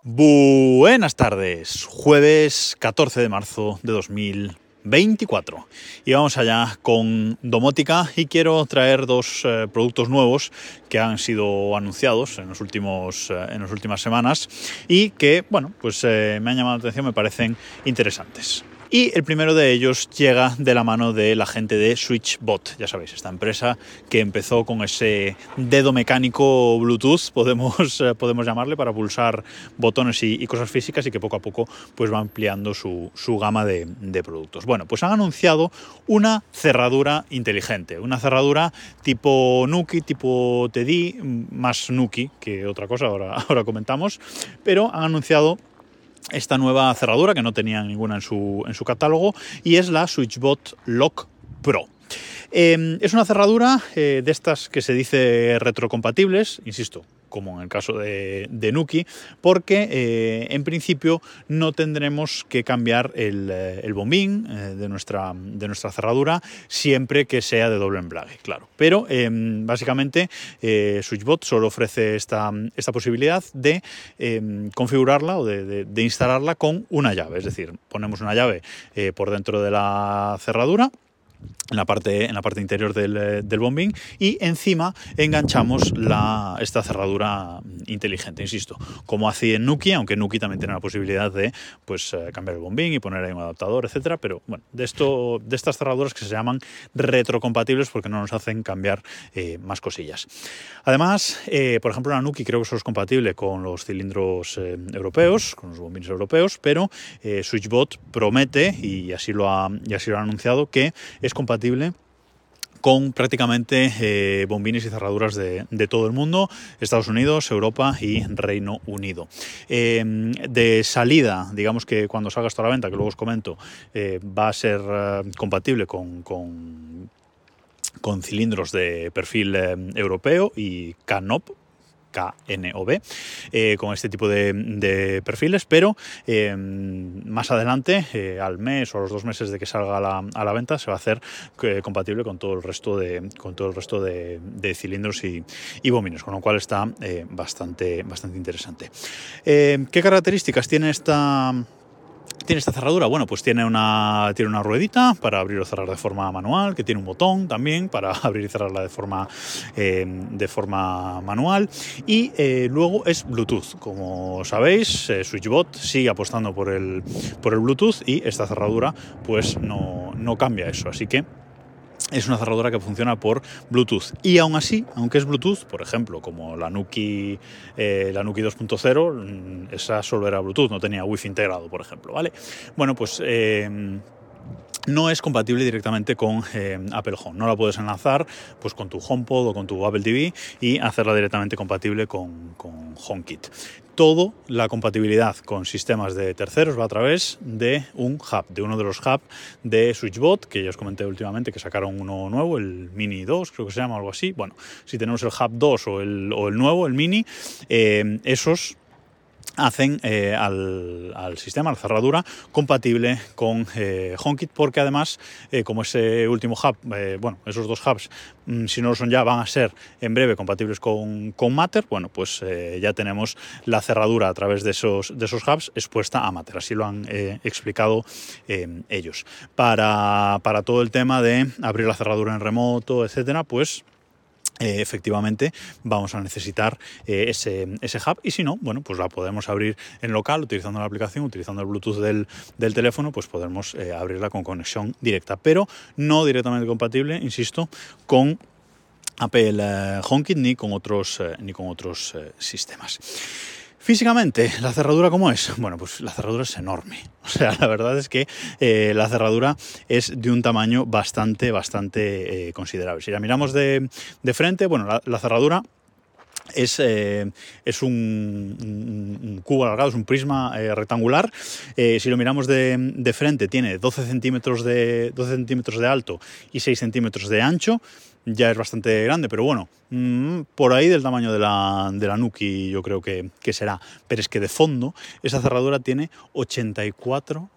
Buenas tardes, jueves 14 de marzo de 2024 y vamos allá con domótica y quiero traer dos productos nuevos que han sido anunciados en las últimas semanas y que, bueno, pues me han llamado la atención, me parecen interesantes. Y el primero de ellos llega de la mano de la gente de SwitchBot, ya sabéis, esta empresa que empezó con ese dedo mecánico Bluetooth, podemos llamarle, para pulsar botones y cosas físicas, y que poco a poco pues va ampliando su gama de productos. Bueno, pues han anunciado una cerradura inteligente, una cerradura tipo Nuki, tipo TD, más Nuki que otra cosa, ahora comentamos, pero han anunciado esta nueva cerradura que no tenía ninguna en su catálogo, y es la SwitchBot Lock Pro. Es una cerradura de estas que se dice retrocompatibles, insisto, como en el caso de Nuki, porque en principio no tendremos que cambiar el bombín de nuestra cerradura siempre que sea de doble embrague, claro. Pero básicamente SwitchBot solo ofrece esta posibilidad de configurarla o de instalarla con una llave, es decir, ponemos una llave por dentro de la cerradura, en la parte interior del bombín, y encima enganchamos esta cerradura inteligente, insisto, como hacía en Nuki, aunque Nuki también tiene la posibilidad de cambiar el bombín y poner ahí un adaptador, etcétera. Pero bueno, de estas cerraduras que se llaman retrocompatibles porque no nos hacen cambiar más cosillas. Además, por ejemplo, la Nuki creo que solo es compatible con los cilindros europeos, con los bombines europeos, pero SwitchBot promete, y así lo ha anunciado, que es compatible con prácticamente bombines y cerraduras de todo el mundo, Estados Unidos, Europa y Reino Unido. De salida, digamos que cuando salga esto a la venta, que luego os comento, va a ser compatible con cilindros de perfil europeo y KNOB, con este tipo de perfiles, pero más adelante, al mes o a los 2 meses de que salga a la venta, se va a hacer compatible con todo el resto de cilindros y bombines, con lo cual está bastante interesante. ¿Qué características tiene esta cerradura? Bueno, pues tiene una ruedita para abrir o cerrar de forma manual, que tiene un botón también para abrir y cerrarla de forma manual, y luego es Bluetooth. Como sabéis, SwitchBot sigue apostando por el Bluetooth, y esta cerradura pues no cambia eso, así que es una cerradura que funciona por Bluetooth. Y aún así, aunque es Bluetooth, por ejemplo, como la Nuki 2.0, esa solo era Bluetooth, no tenía Wi-Fi integrado, por ejemplo, ¿vale? Bueno, pues no es compatible directamente con Apple Home. No la puedes enlazar pues con tu HomePod o con tu Apple TV y hacerla directamente compatible con HomeKit. Toda la compatibilidad con sistemas de terceros va a través de un hub, de uno de los hubs de SwitchBot, que ya os comenté últimamente que sacaron uno nuevo, el Mini 2, creo que se llama, algo así. Bueno, si tenemos el hub 2 o el nuevo, el Mini, esos hacen al sistema, a la cerradura, compatible con HomeKit, porque además, como ese último hub, esos dos hubs, si no lo son ya, van a ser en breve compatibles con Matter. Bueno, pues ya tenemos la cerradura a través de esos hubs expuesta a Matter, así lo han explicado ellos. Para todo el tema de abrir la cerradura en remoto, etcétera, pues efectivamente vamos a necesitar ese hub, y si no, bueno, pues la podemos abrir en local utilizando la aplicación, utilizando el Bluetooth del teléfono, pues podemos abrirla con conexión directa, pero no directamente compatible, insisto, con Apple HomeKit ni con otros sistemas. Físicamente, ¿la cerradura cómo es? Bueno, pues la cerradura es enorme. O sea, la verdad es que la cerradura es de un tamaño bastante considerable. Si la miramos de frente, bueno, la cerradura es un cubo alargado, es un prisma rectangular. Si lo miramos de frente, tiene 12 centímetros de alto y 6 centímetros de ancho. Ya es bastante grande, pero bueno, por ahí del tamaño de la Nuki yo creo que será. Pero es que de fondo esa cerradura tiene 84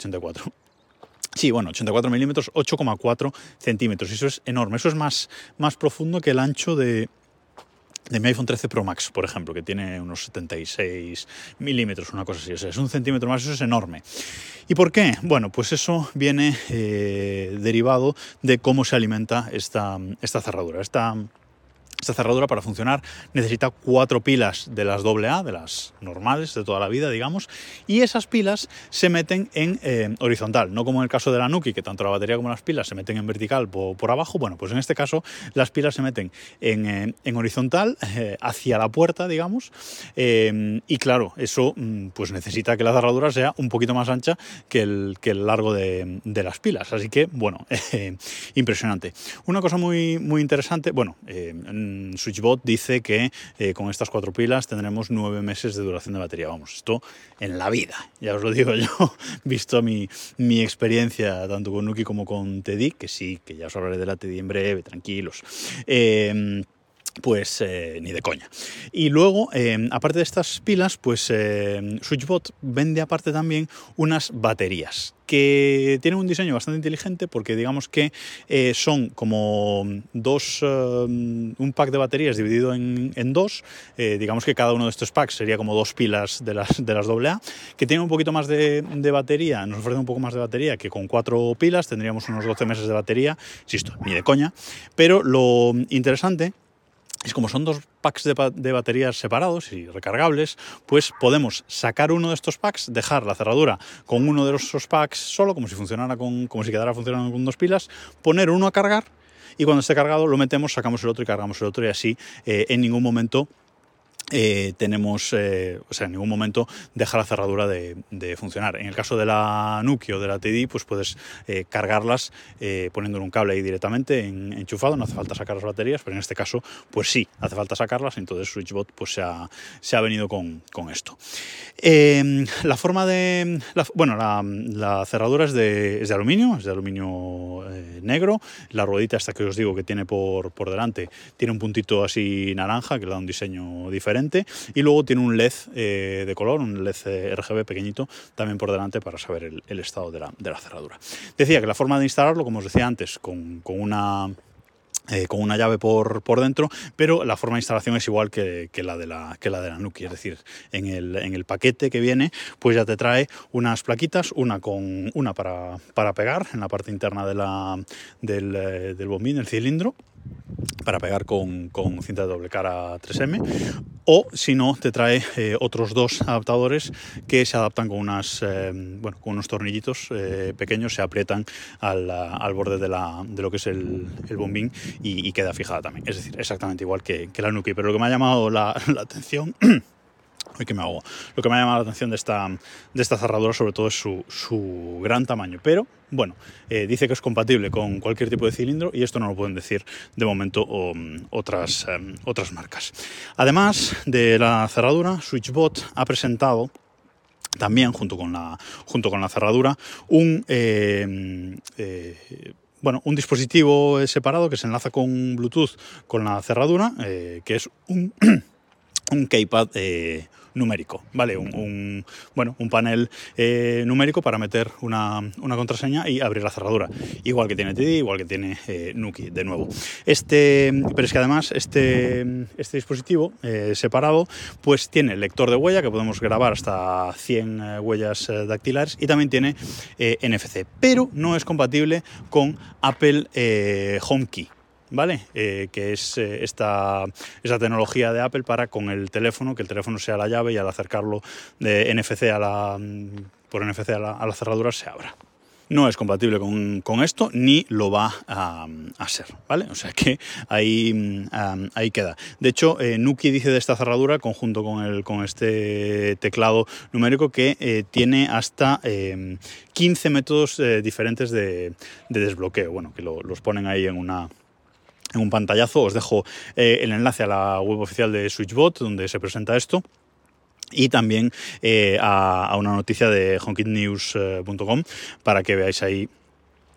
milímetros, 8,4 centímetros. Eso es enorme, eso es más profundo que el ancho de de mi iPhone 13 Pro Max, por ejemplo, que tiene unos 76 milímetros, una cosa así. O sea, es un centímetro más, eso es enorme. ¿Y por qué? Bueno, pues eso viene derivado de cómo se alimenta esta cerradura. Esta cerradura, para funcionar, necesita 4 pilas de las AA, de las normales de toda la vida, digamos, y esas pilas se meten en horizontal, no como en el caso de la Nuki, que tanto la batería como las pilas se meten en vertical por abajo. Bueno, pues en este caso las pilas se meten en horizontal, hacia la puerta, digamos, y claro, eso pues necesita que la cerradura sea un poquito más ancha que el largo de las pilas, así que, bueno, impresionante. Una cosa muy, muy interesante, bueno, Switchbot dice que con estas 4 pilas tendremos 9 meses de duración de batería. Vamos, esto en la vida, ya os lo digo yo, visto mi experiencia tanto con Nuki como con Teddy, que sí, que ya os hablaré de la Teddy en breve, tranquilos. Pues ni de coña. Y luego, aparte de estas pilas, pues Switchbot vende aparte también unas baterías que tienen un diseño bastante inteligente, porque digamos que son como un pack de baterías dividido en dos. Digamos que cada uno de estos packs sería como 2 pilas de las AA, que tienen un poquito más de batería, nos ofrecen un poco más de batería que con 4 pilas, tendríamos unos 12 meses de batería, insisto, ni de coña, pero lo interesante es como son 2 packs de baterías separados y recargables, pues podemos sacar uno de estos packs, dejar la cerradura con uno de esos packs solo, como si quedara funcionando con 2 pilas, poner uno a cargar y cuando esté cargado lo metemos, sacamos el otro y cargamos el otro, y así en ningún momento en ningún momento deja la cerradura de funcionar. En el caso de la Nuki o de la TD, pues puedes cargarlas poniéndole un cable ahí directamente enchufado, no hace falta sacar las baterías, pero en este caso pues sí, hace falta sacarlas. Entonces Switchbot pues se ha venido con esto. La forma de... la cerradura es de aluminio negro. La ruedita esta que os digo que tiene por delante tiene un puntito así naranja que le da un diseño diferente, y luego tiene un LED de color, un LED RGB pequeñito también por delante para saber el estado de la cerradura. Decía que la forma de instalarlo, como os decía antes, con una llave por dentro, pero la forma de instalación es igual que la de la Nuki, es decir, en el paquete que viene, pues ya te trae unas plaquitas, una para pegar en la parte interna del bombín, del cilindro, para pegar con cinta de doble cara 3M, o si no, te trae otros 2 adaptadores que se adaptan con con unos tornillitos pequeños, se aprietan al borde de lo que es el bombín y queda fijada también. Es decir, exactamente igual que la Nuki. Pero lo que me ha llamado la atención... Lo que me ha llamado la atención de esta cerradura sobre todo es su gran tamaño, pero bueno, dice que es compatible con cualquier tipo de cilindro, y esto no lo pueden decir de momento otras marcas. Además de la cerradura, Switchbot ha presentado también, junto con la cerradura, un dispositivo separado que se enlaza con Bluetooth con la cerradura, que es un keypad numérico, ¿vale? Un panel numérico para meter una contraseña y abrir la cerradura, igual que tiene TD, igual que tiene Nuki, de nuevo. Pero es que además este dispositivo separado pues tiene lector de huella, que podemos grabar hasta 100 huellas dactilares, y también tiene NFC, pero no es compatible con Apple HomeKey, ¿vale? Que es esta tecnología de Apple para con el teléfono, que el teléfono sea la llave y al acercarlo de NFC por NFC a la cerradura se abra. No es compatible con esto, ni lo va a ser, ¿vale? O sea que ahí queda. De hecho, Nuki dice de esta cerradura, conjunto con este teclado numérico, que tiene hasta 15 métodos diferentes de desbloqueo. Bueno, que los ponen ahí en un pantallazo. Os dejo el enlace a la web oficial de Switchbot, donde se presenta esto, y también a una noticia de HomeKitNews.com para que veáis ahí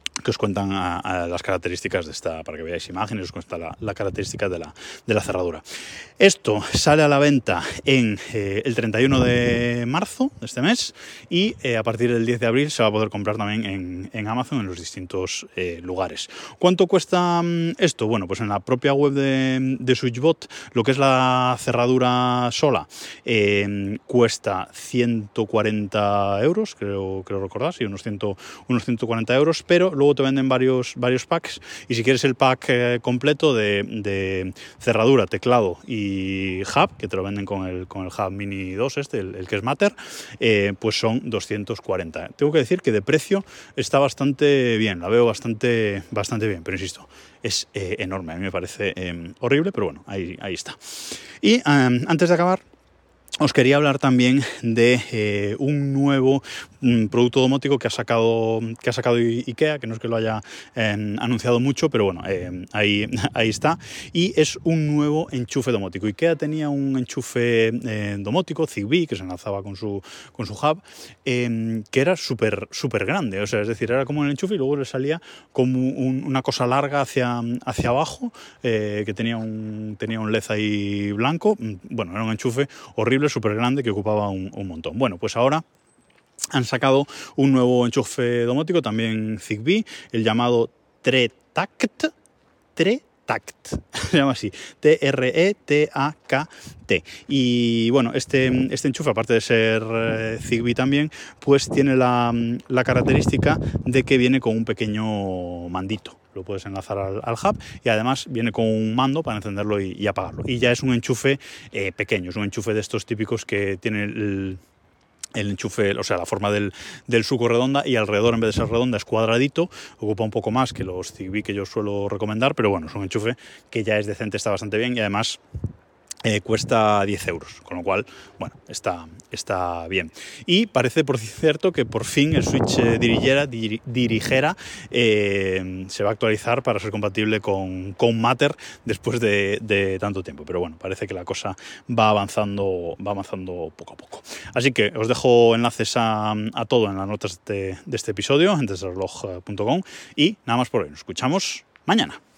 que os cuentan a las características de esta, para que veáis imágenes, os cuenta la característica de la cerradura. Esto sale a la venta en el 31 de marzo de este mes y a partir del 10 de abril se va a poder comprar también en Amazon en los distintos lugares. ¿Cuánto cuesta esto? Bueno, pues en la propia web de SwitchBot, lo que es la cerradura sola, cuesta 140 euros, creo recordar, sí, unos 140 euros, pero luego te venden varios packs y si quieres el pack completo de cerradura, teclado y hub, que te lo venden con el hub Mini 2 el que es Matter, pues son 240. Tengo que decir que de precio está bastante bien, la veo bastante bien, pero insisto, es enorme, a mí me parece horrible, pero bueno, ahí está. Y antes de acabar, os quería hablar también de un nuevo producto domótico que ha sacado IKEA, que no es que lo haya anunciado mucho, pero bueno, ahí está. Y es un nuevo enchufe domótico. IKEA tenía un enchufe domótico, Zigbee, que se enlazaba con su hub, que era súper grande. O sea, es decir, era como el enchufe y luego le salía como una cosa larga hacia abajo, que tenía un LED ahí blanco. Bueno, era un enchufe horrible, súper grande, que ocupaba un montón. Bueno, pues ahora han sacado un nuevo enchufe domótico, también Zigbee, el llamado TreTact, se llama así, TreTAKT. Y bueno, este enchufe, aparte de ser Zigbee también, pues tiene la característica de que viene con un pequeño mandito. Lo puedes enlazar al hub y además viene con un mando para encenderlo y apagarlo. Y ya es un enchufe pequeño, es un enchufe de estos típicos que tiene el enchufe, o sea, la forma del suco redonda, y alrededor, en vez de ser redonda, es cuadradito. Ocupa un poco más que los Zigbee que yo suelo recomendar, pero bueno, es un enchufe que ya es decente, está bastante bien y además cuesta 10 euros, con lo cual, bueno, está bien. Y parece, por cierto, que por fin el Switch Dirigera se va a actualizar para ser compatible con Matter después de tanto tiempo. Pero bueno, parece que la cosa va avanzando poco a poco. Así que os dejo enlaces a todo en las notas de este episodio, en desreloj.com, y nada más por hoy. Nos escuchamos mañana.